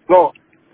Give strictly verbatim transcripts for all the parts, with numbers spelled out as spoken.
No.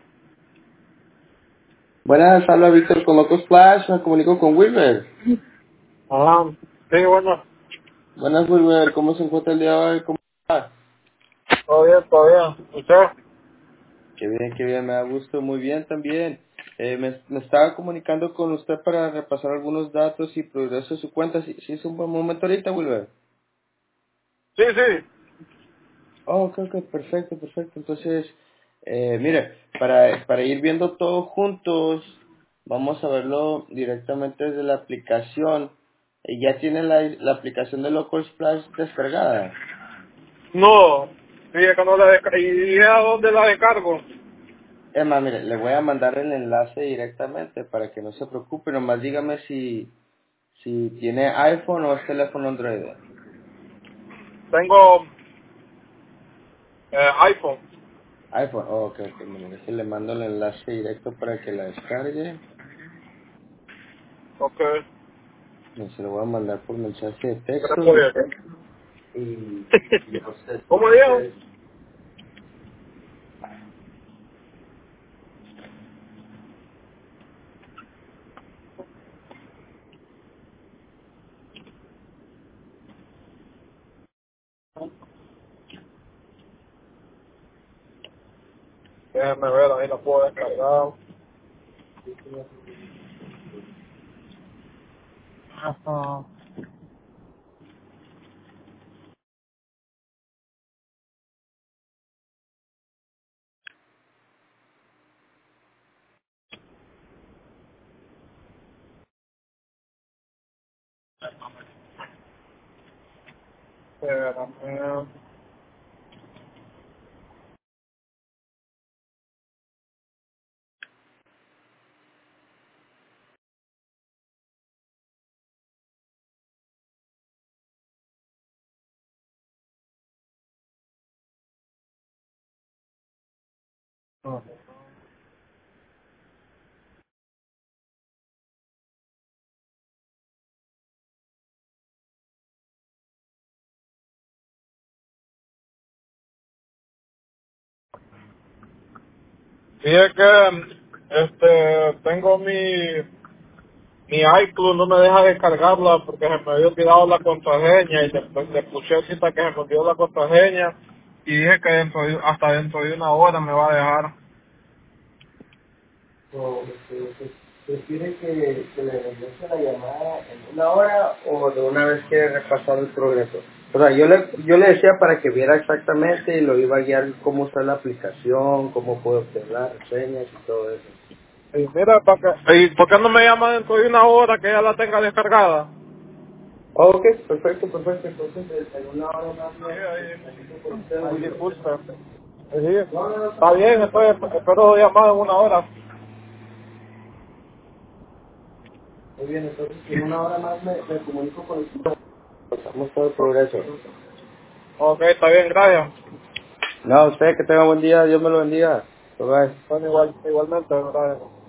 Buenas, habla Víctor con Loco Splash, me comunico con Wilmer. Ajá. Sí, bueno. Buenas, Wilmer, ¿cómo se encuentra el día de hoy? ¿Cómo está? Todo bien, todo bien. ¿Usted? Qué bien, qué bien, me da gusto, muy bien también. Eh, me, me estaba comunicando con usted para repasar algunos datos y progreso de su cuenta. ¿Sí, sí es un buen momento ahorita, Wilmer? Sí, sí. Oh, ok, ok, perfecto, perfecto. Entonces, eh, mire, para, para ir viendo todo juntos, vamos a verlo directamente desde la aplicación. Eh, ¿Ya tiene la, la aplicación de Local Splash descargada? No. Sí, es que no la descargo. ¿Y a dónde la descargo? Emma, mire, le voy a mandar el enlace directamente para que no se preocupe. Nomás dígame si, si tiene iPhone o es teléfono Android. Tengo eh, iPhone. iPhone, oh, ok, ok, mire, déjeme, le mando el enlace directo para que la descargue. Ok. No, se lo voy a mandar por mensaje de texto. Gracias. Y ya usted, ¿Cómo dijo? usted, Déjame ver, ahí la puedo descargar. Ajá. Espérame. Y es que este, tengo mi mi iCloud no me deja descargarla porque se me había olvidado la contraseña y después le puse cita que se me olvidó la contraseña y dije que dentro de- hasta dentro de una hora me va a dejar. o, este, ¿prefiere que, que le regrese la llamada en una hora o de una vez quiere repasar el progreso? O sea, yo le, yo le decía para que viera exactamente y lo iba a guiar cómo usar la aplicación, cómo puede obtener las reseñas y todo eso. Y mira, ¿para qué, y ¿por qué no me llama dentro de una hora que ya la tenga descargada? Ok, perfecto, perfecto. Entonces, en una hora más Sí, me, me comunico con ahí. usted, Ay, Wilmer. disculpe. Sí, No, no, no se está bien, preocupe, no se entonces preocupe. espero llamada en una hora. Muy bien, entonces en una hora más me, me comunico con usted. Pasamos todo el progreso. Ok, está bien, gracias. No, usted que tenga buen día, Dios me lo bendiga. Bye bye. Bueno, igual, igualmente, gracias.